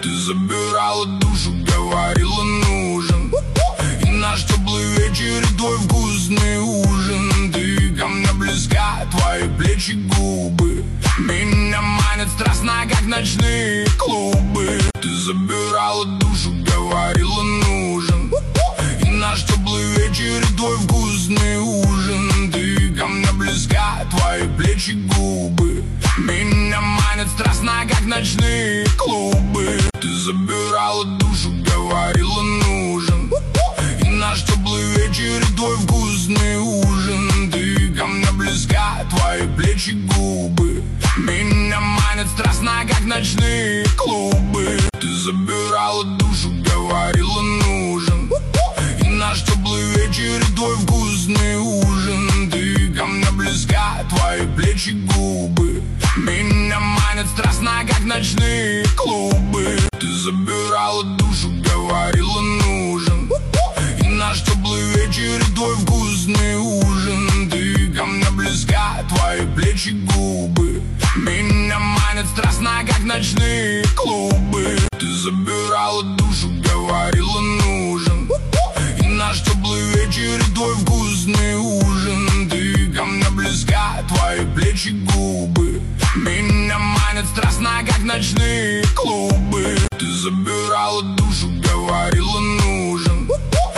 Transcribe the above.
Ты забирала душу, говорила нужен. И наш теплый вечер, и твой вкусный ужин. Ты ко мне близка, твои плечи, губы меня манят страстно, как ночные клубы. Ты забирала душу, говорила нужен. И наш теплый вечер, и твой вкусный ужин. Ты ко мне близка, твои плечи, губы меня манят страстно, как ночные клубы. Ты забирала душу, говорила нужен. И наш теплый вечер, и твой вкусный ужин. Ты ко мне близка, твои плечи, губы меня манят страстно, как ночные клубы. Ты забирала душу, говорила нужен. И наш теплый вечер, и твой вкусный ужин. Ты ко мне близка, твои плечи, губы меня манят страстно, как ночные клубы. Ты забирала душу, говорила нужен. И наш теплый вечер, и твой вкусный ужин. Ты ко мне близка, твои плечи, губы меня манят страстно, как ночные клубы. Ты забирала душу, говорила нужен. И наш теплый вечер, и твой вкусный ужин. Ты ко мне близка, твои плечи, губы меня манят страстно, как ночные клубы. Ты забирала душу, говорила нужен.